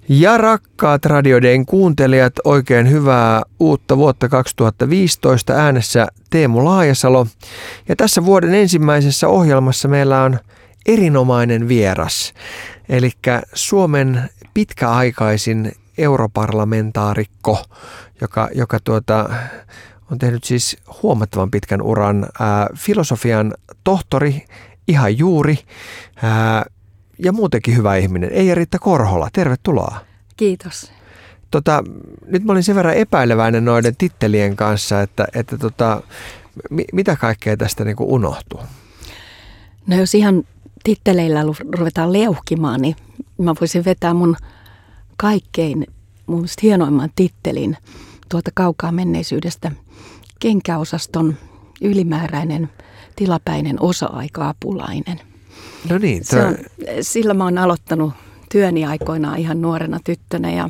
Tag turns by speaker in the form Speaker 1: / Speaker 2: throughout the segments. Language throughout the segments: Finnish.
Speaker 1: Ja rakkaat Radioden kuuntelijat, oikein hyvää uutta vuotta 2015, äänessä Teemu Laajasalo. Ja tässä vuoden ensimmäisessä ohjelmassa meillä on erinomainen vieras, eli Suomen pitkäaikaisin europarlamentaarikko, joka on tehnyt siis huomattavan pitkän uran, filosofian tohtori, ihan juuri, ja muutenkin hyvä ihminen, Eija-Riitta Korhola. Tervetuloa.
Speaker 2: Kiitos.
Speaker 1: Nyt mä olin sen verran epäileväinen noiden tittelien kanssa, että mitä kaikkea tästä niin kuin unohtuu?
Speaker 2: No jos ihan titteleillä ruvetaan leuhkimaan, niin mä voisin vetää mun kaikkein mun mielestä hienoimman tittelin tuolta kaukaa menneisyydestä. Kenkäosaston ylimääräinen tilapäinen osa-aika-apulainen.
Speaker 1: No niin.
Speaker 2: Sillä mä oon aloittanut työni aikoinaan ihan nuorena tyttönä ja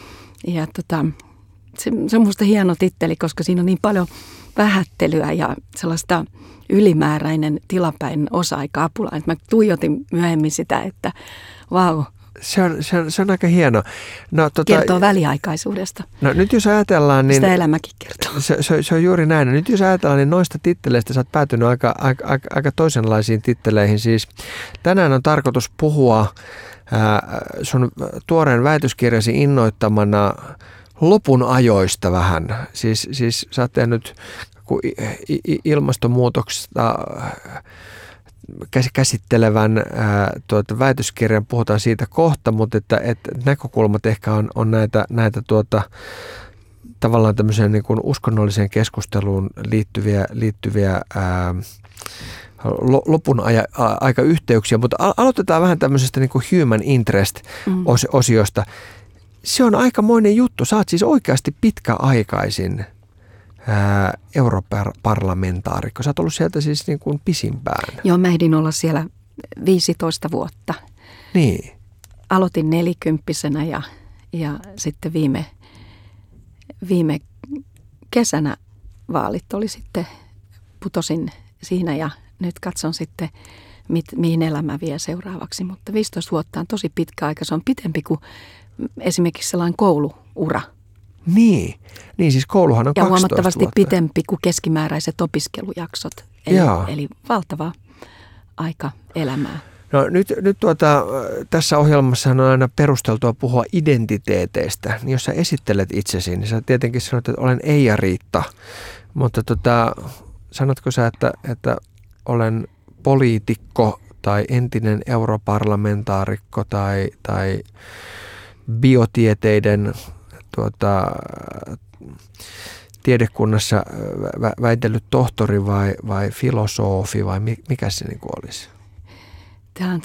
Speaker 2: se on musta hieno titteli, koska siinä on niin paljon vähättelyä ja sellaista ylimääräinen tilapäinen osa-aika-apulainen. Mä tuijotin myöhemmin sitä, että vau.
Speaker 1: Se on aika hieno. No,
Speaker 2: kertoo väliaikaisuudesta.
Speaker 1: No nyt jos ajatellaan, niin
Speaker 2: sitä elämäkin kertoo.
Speaker 1: Se on juuri näin. Nyt jos ajatellaan, niin noista titteleistä sä oot päätynyt aika toisenlaisiin titteleihin. Siis tänään on tarkoitus puhua sun tuoreen väitöskirjasi innoittamana lopun ajoista vähän. Siis sä oot tehnyt ilmastonmuutoksesta käsittelevän väitöskirjan, puhutaan siitä kohta, mutta että näkökulmat ehkä on näitä tavallaan tämmöiseen niin kuin uskonnolliseen keskusteluun liittyviä lopun aikayhteyksiä, mutta aloitetaan vähän tämmöisestä niin kuin human interest-osiosta. Se on aikamoinen juttu. Sä oot siis oikeasti pitkäaikaisin europarlamentaarikko. Sä oot ollut sieltä siis niin kuin pisimpään.
Speaker 2: Joo, mä ehdin olla siellä 15 vuotta.
Speaker 1: Niin.
Speaker 2: Aloitin 40-vuotiaana ja sitten viime kesänä vaalit oli sitten, putosin siinä ja nyt katson sitten, mihin elämä vie seuraavaksi. Mutta 15 vuotta on tosi pitkä aika. Se on pitempi kuin esimerkiksi sellainen kouluura.
Speaker 1: Niin siis kouluhan on 12
Speaker 2: ja huomattavasti
Speaker 1: vuotta.
Speaker 2: Pitempi kuin keskimääräiset opiskelujaksot. Eli valtava aika elämää.
Speaker 1: No nyt tässä ohjelmassa on aina perusteltua puhua identiteeteistä. Niin jos sä esittelet itsesi, niin sä tietenkin sanot, että olen Eija-Riitta. Mutta sanotko sä, että olen poliitikko tai entinen europarlamentaarikko tai biotieteiden tiedekunnassa väitellyt tohtori vai filosofi vai mikä se niin kuin olisi?
Speaker 2: Tämä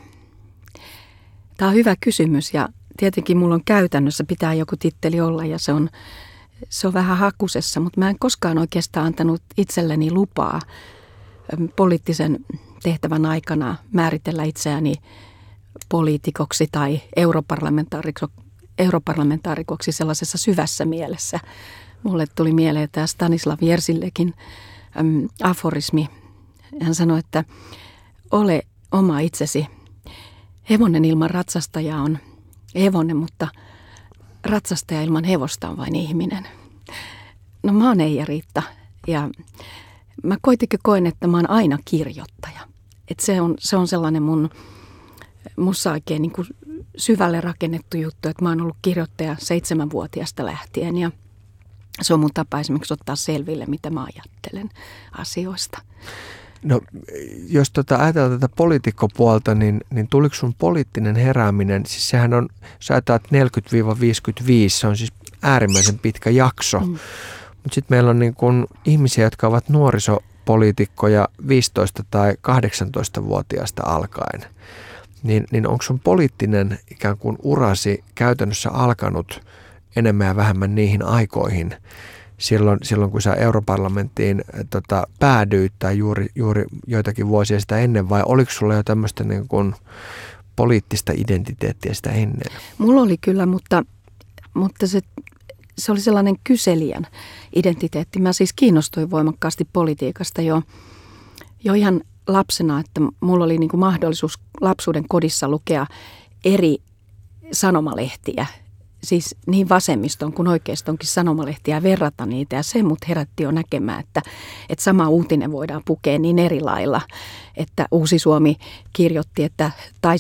Speaker 2: on hyvä kysymys ja tietenkin mulla on käytännössä pitää joku titteli olla ja se on vähän hakusessa, mutta mä en koskaan oikeastaan antanut itselleni lupaa poliittisen tehtävän aikana määritellä itseäni poliitikoksi tai europarlamentaarikoksi sellaisessa syvässä mielessä. Mulle tuli mieleen tämä Stanislav Jersillekin aforismi. Hän sanoi, että ole oma itsesi. Hevonen ilman ratsastajaa on hevonen, mutta ratsastaja ilman hevosta on vain ihminen. No mä oon Eija-Riitta ja mä koen, että mä oon aina kirjoittaja. Että se on sellainen musta oikein niin kuin syvälle rakennettu juttu, että mä oon ollut kirjoittaja 7-vuotiaasta lähtien ja se on mun tapa esimerkiksi ottaa selville, mitä mä ajattelen asioista.
Speaker 1: No jos ajatellaan tätä poliitikkopuolta, niin tuliko sun poliittinen herääminen, siis sehän on, jos ajatellaan 40-55, se on siis äärimmäisen pitkä jakso, mutta sitten meillä on niin kun ihmisiä, jotka ovat nuorisopoliitikkoja 15 tai 18-vuotiaasta alkaen. Niin onko sun poliittinen ikään kuin urasi käytännössä alkanut enemmän ja vähemmän niihin aikoihin, silloin kun sä europarlamenttiin päädyit tai juuri joitakin vuosia sitä ennen, vai oliko sulla jo tämmöistä niin kuin poliittista identiteettiä sitä ennen?
Speaker 2: Mulla oli kyllä, mutta se oli sellainen kyselijän identiteetti. Mä siis kiinnostuin voimakkaasti politiikasta jo ihan lapsena, että mulla oli niin kuin mahdollisuus lapsuuden kodissa lukea eri sanomalehtiä, siis niin vasemmiston kuin oikeistonkin sanomalehtiä ja verrata niitä. Ja se mut herätti jo näkemään, että sama uutinen voidaan pukea niin eri lailla. Että Uusi Suomi kirjoitti, että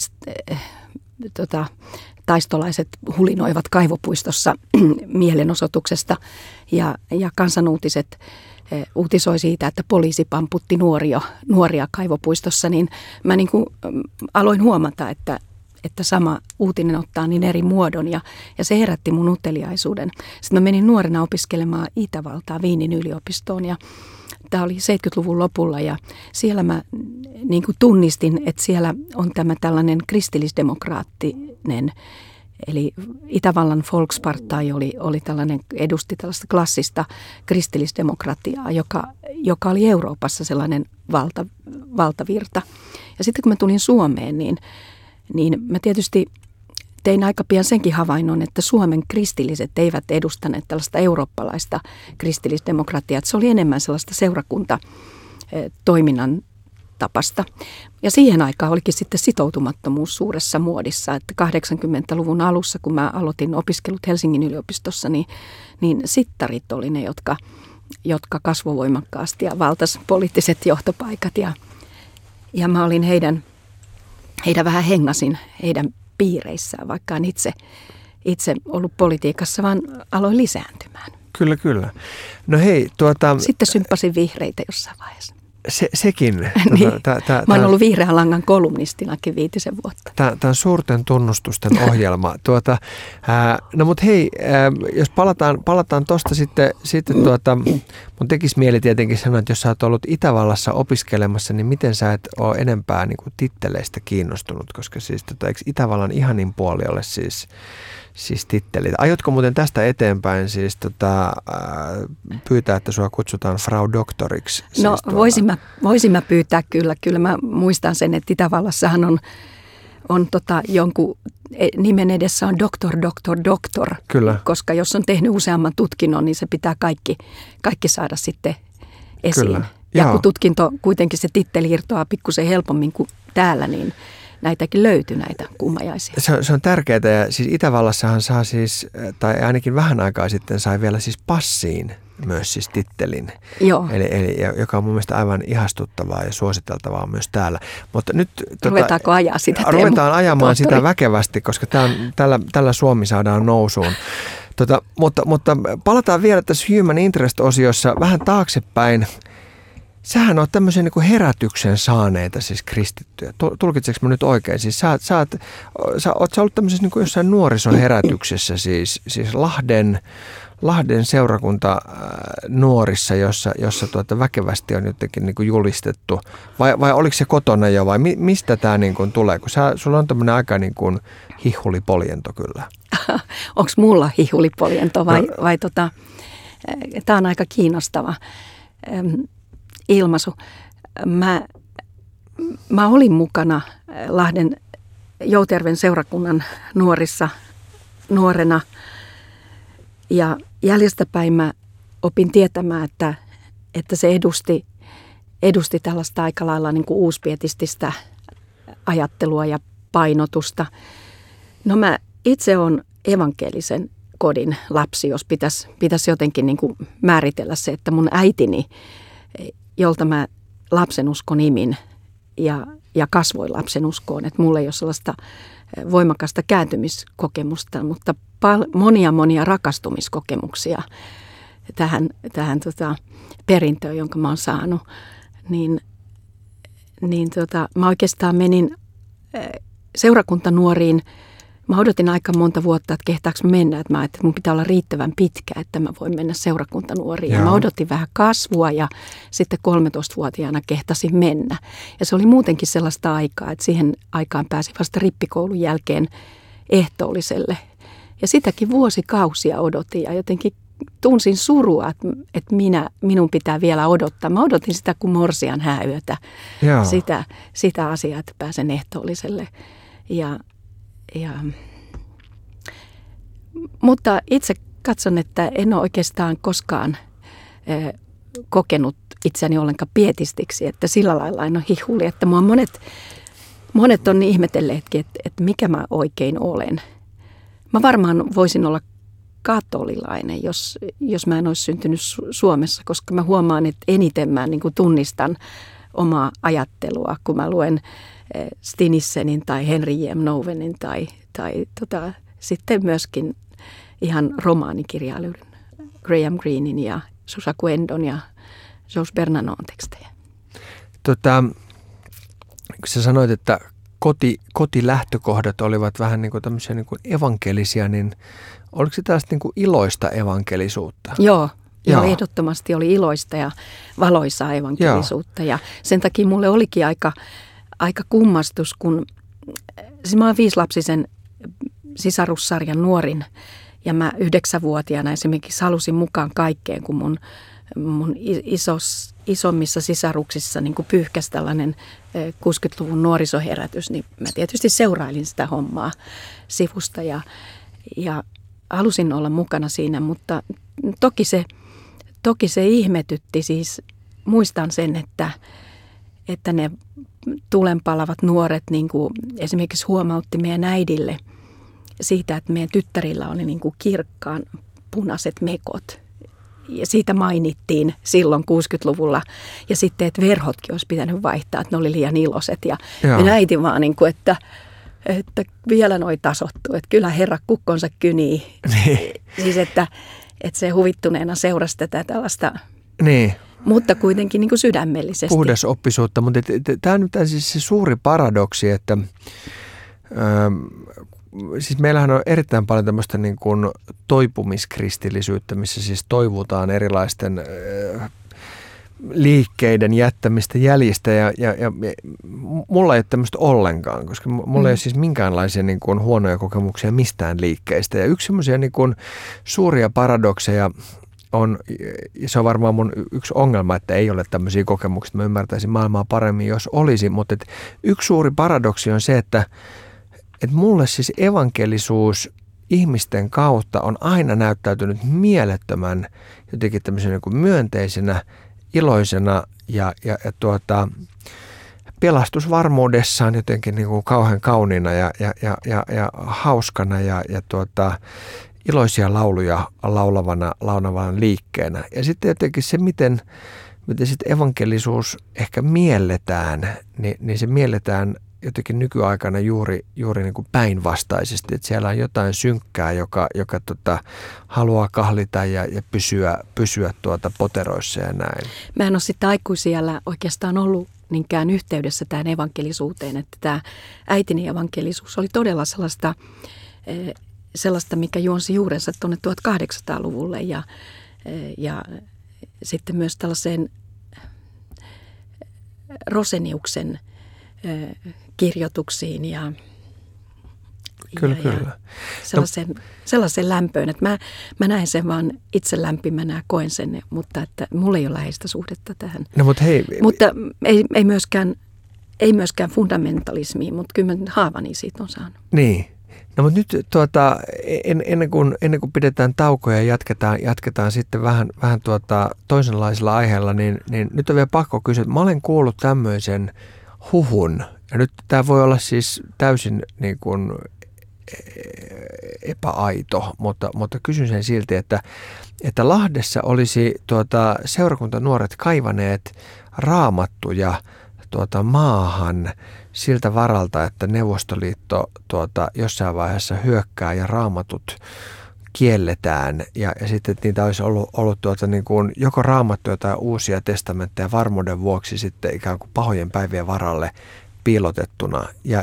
Speaker 2: taistolaiset hulinoivat kaivopuistossa mielenosoituksesta ja Kansanuutiset uutisoi siitä, että poliisi pamputti nuoria kaivopuistossa, niin mä niin kuin aloin huomata, että sama uutinen ottaa niin eri muodon ja se herätti mun uteliaisuuden. Sitten mä menin nuorena opiskelemaan Itävaltaa Wienin yliopistoon ja tämä oli 70-luvun lopulla ja siellä mä niin kuin tunnistin, että siellä on tämä tällainen kristillisdemokraattinen, eli Itävallan Volkspartei oli tällainen, edusti tällaista klassista kristillisdemokratiaa, joka oli Euroopassa sellainen valtavirta. Ja sitten kun mä tulin Suomeen, niin mä tietysti tein aika pian senkin havainnon, että Suomen kristilliset eivät edustaneet tällaista eurooppalaista kristillisdemokratiaa. Se oli enemmän sellaista seurakuntatoiminnan tapasta. Ja siihen aikaan olikin sitten sitoutumattomuus suuressa muodissa, että 80-luvun alussa, kun mä aloitin opiskelut Helsingin yliopistossa, niin sittarit oli ne, jotka kasvoi voimakkaasti ja valtasi poliittiset johtopaikat. Ja mä olin heidän vähän hengasin heidän piireissään, vaikka en itse ollut politiikassa, vaan aloin lisääntymään.
Speaker 1: Kyllä. No hei,
Speaker 2: Sitten symppasin vihreitä jossain vaiheessa.
Speaker 1: Sekin.
Speaker 2: Niin. Mä oon ollut Vihreän langan kolumnistinakin 5 vuotta.
Speaker 1: Tämä on suurten tunnustusten ohjelma. No mut hei, jos palataan tuosta sitten mun tekisi mieli tietenkin sanoa, että jos sä oot ollut Itävallassa opiskelemassa, niin miten sä et ole enempää niin kuin titteleistä kiinnostunut, koska siis eikö Itävallan ihanin puoli ole siis tittelit. Aiotko muuten tästä eteenpäin siis pyytää, että sua kutsutaan Frau Doktoriksi?
Speaker 2: No voisin mä pyytää kyllä. Kyllä mä muistan sen, että Itävallassahan on jonkun nimen edessä on doktor.
Speaker 1: Kyllä.
Speaker 2: Koska jos on tehnyt useamman tutkinnon, niin se pitää kaikki saada sitten esiin.
Speaker 1: Kyllä.
Speaker 2: Ja
Speaker 1: Joo.
Speaker 2: kun tutkinto kuitenkin se titteli irtoaa pikkusen helpommin kuin täällä, niin näitäkin löytyy näitä kummajaisia.
Speaker 1: Se on tärkeää ja siis Itävallassahan saa siis, tai ainakin vähän aikaa sitten sai vielä siis passiin myös siis tittelin.
Speaker 2: Joo.
Speaker 1: Eli joka on mun mielestä aivan ihastuttavaa ja suositeltavaa myös täällä. Mutta nyt
Speaker 2: ruvetaanko ajaa sitä?
Speaker 1: Ruvetaan ajamaan sitä väkevästi, koska tällä Suomi saadaan nousuun. Mutta palataan vielä tässä Human Interest-osiossa vähän taaksepäin. Sähän oot tämmöisen niin kuin herätyksen saaneita siis kristittyjä. Tulkitseeko mä nyt oikein? Siis oot sä ollut tämmöisessä niin kuin jossain nuorisoherätyksessä, siis Lahden seurakunta nuorissa, jossa väkevästi on jotenkin niin kuin julistettu. Vai oliko se kotona jo vai mistä tämä niin kuin tulee? Kun sulla on tämmöinen aika niin kuin hihulipoljento kyllä.
Speaker 2: Onko mulla hihulipoljento vai tämä on aika kiinnostava ilmaisu. Mä olin mukana Lahden Jouterven seurakunnan nuorena ja jäljestäpäin mä opin tietämään, että se edusti tällaista aika lailla niin kuin uuspietististä ajattelua ja painotusta. No mä itse olen evankelisen kodin lapsi, jos pitäisi jotenkin niin kuin määritellä se, että mun äitini, jolta mä lapsenuskon imin ja kasvoin lapsenuskoon, että mulla ei ole sellaista voimakasta kääntymiskokemusta, mutta monia rakastumiskokemuksia tähän perintöön, jonka mä oon saanut, niin mä oikeastaan menin seurakuntanuoriin. Mä odotin aika monta vuotta, että kehtaanko mennä, että mä ajattelin, että mun pitää olla riittävän pitkä, että mä voin mennä seurakuntanuoriin. Ja mä odotin vähän kasvua ja sitten 13-vuotiaana kehtasin mennä. Ja se oli muutenkin sellaista aikaa, että siihen aikaan pääsi vasta rippikoulun jälkeen ehtoolliselle. Ja sitäkin vuosikausia odotin ja jotenkin tunsin surua, että minun pitää vielä odottaa. Mä odotin sitä kuin morsian hääyötä, sitä asiaa, että pääsen ehtoolliselle. Mutta itse katson, että en ole oikeastaan koskaan kokenut itseäni ollenkaan pietistiksi, että sillä lailla en ole hihuli, että mua monet on ihmetelleetkin, että mikä mä oikein olen. Mä varmaan voisin olla katolilainen, jos mä en olisi syntynyt Suomessa, koska mä huomaan, että eniten mä niin kuin tunnistan omaa ajattelua, kun mä luen Stinissenin tai Henry J. Nouwenin tai sitten myöskin ihan romaanikirjailijoiden Graham Greenin ja Susaku Endon ja Georges Bernanon tekstejä.
Speaker 1: Kun sä sanoit, että kotilähtökohdat olivat vähän niin kuin tämmöisiä niin kuin evankelisia, niin oliko se tällaista niin kuin iloista evankelisuutta?
Speaker 2: Joo, ehdottomasti oli iloista ja valoisaa evankelisuutta. Ja sen takia mulle olikin aika kummastus, kun mä oon 5-lapsisen sisarussarjan nuorin ja mä 9-vuotiaana esimerkiksi halusin mukaan kaikkeen, kun mun isommissa sisaruksissa niin kuin pyyhkäsi tällainen 60-luvun nuorisoherätys, niin mä tietysti seurailin sitä hommaa sivusta ja halusin olla mukana siinä, mutta toki se ihmetytti. Siis muistan sen, että ne tulenpalavat nuoret niin kuin esimerkiksi huomautti meidän äidille siitä, että meidän tyttärillä oli niin kuin kirkkaan punaiset mekot. Ja siitä mainittiin silloin 60-luvulla. Ja sitten, että verhotkin olisi pitänyt vaihtaa, että ne oli liian iloiset. Ja äiti vaan, niin kuin, että vielä noi tasottuu, että kyllä herra kukkonsa kynii. Siis, että se huvittuneena seurasi tätä tällaista, mutta kuitenkin niin kuin sydämellisesti.
Speaker 1: Puhdasoppisuutta, mutta tämä on nyt siis se suuri paradoksi, että siis meillähän on erittäin paljon tämmöistä niin kuin toipumiskristillisyyttä, missä siis toivutaan erilaisten liikkeiden jättämistä jäljistä ja mulla ei ole tämmöistä ollenkaan, koska mulla ei ole siis minkäänlaisia niin kuin huonoja kokemuksia mistään liikkeistä. Ja yksi semmoisia niin kuin suuria paradokseja on, se on varmaan mun yksi ongelma, että ei ole tämmöisiä kokemuksia, mä ymmärtäisin maailmaa paremmin, jos olisi, mutta yksi suuri paradoksi on se, että mulle siis evankelisuus ihmisten kautta on aina näyttäytynyt mielettömän jotenkin tämmöisenä niin kuin myönteisenä, iloisena ja pelastusvarmuudessaan jotenkin niin kuin kauhean kauniina ja hauskana ja iloisia lauluja laulavana liikkeenä. Ja sitten jotenkin se, miten sitten evankelisuus ehkä mielletään, niin se mielletään jotenkin nykyaikana juuri niin kuin päinvastaisesti, että siellä on jotain synkkää, joka haluaa kahlita ja pysyä poteroissa ja näin. Mä
Speaker 2: en ole sitten aikuisiällä oikeastaan ollut niinkään yhteydessä tähän evankelisuuteen, että tämä äitini evankelisuus oli todella sellaista, mikä juonsi juurensa tuonne 1800-luvulle ja sitten myös tällaiseen Roseniuksen kirjoituksiin ja sellaisen lämpöön, että mä näen sen vaan itse lämpimänä ja koen sen, mutta että mulla ei ole läheistä suhdetta tähän.
Speaker 1: No, mutta
Speaker 2: ei myöskään fundamentalismiin, mutta kyllä mä haavani siitä on saanut.
Speaker 1: Niin. No mutta nyt ennen kuin pidetään taukoja ja jatketaan sitten vähän toisenlaisilla aiheilla, niin nyt on vielä pakko kysyä, että mä olen kuullut tämmöisen huhun, ja nyt tämä voi olla siis täysin niin kuin epäaito, mutta kysyn sen silti, että Lahdessa olisi seurakuntanuoret kaivaneet raamattuja maahan siltä varalta, että Neuvostoliitto jossain vaiheessa hyökkää ja raamatut kielletään ja sitten niitä olisi ollut niin kuin joko raamattuja tai uusia testamentteja varmuuden vuoksi sitten ikään kuin pahojen päivien varalle piilotettuna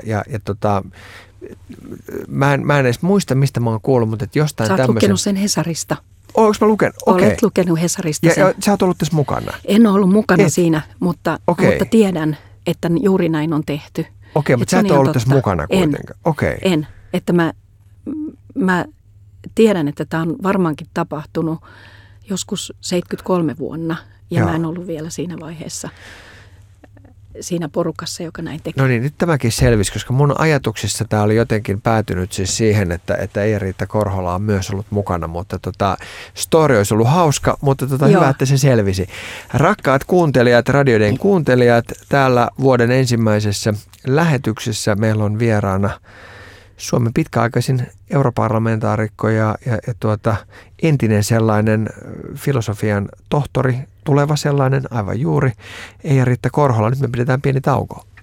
Speaker 1: mä en edes muista, mistä mä oon kuullut, mutta että jostain tämmöisen.
Speaker 2: Sä oot lukenut sen Hesarista.
Speaker 1: Oletko mä lukenut? Okay.
Speaker 2: Olet lukenut Hesarista sen.
Speaker 1: Ja sä oot ollut tässä mukana?
Speaker 2: En ole ollut mukana siinä, mutta tiedän, että juuri näin on tehty.
Speaker 1: Okei, mutta sä et ole ollut tässä mukana kuitenkaan.
Speaker 2: En. Että mä tiedän, että tämä on varmaankin tapahtunut joskus 73 vuonna ja mä en ollut vielä siinä vaiheessa siinä porukassa, joka näin teki.
Speaker 1: No niin, nyt tämäkin selvisi, koska mun ajatuksissa tämä oli jotenkin päätynyt siis siihen, että Eija-Riitta Korhola on myös ollut mukana, mutta story olisi ollut hauska, mutta hyvä, että se selvisi. Rakkaat kuuntelijat, radioiden kuuntelijat, täällä vuoden ensimmäisessä lähetyksessä meillä on vieraana Suomen pitkäaikaisin europarlamentaarikko ja entinen sellainen filosofian tohtori, tuleva sellainen aivan juuri, Eija-Riitta Korhola. Nyt me pidetään pieni tauko.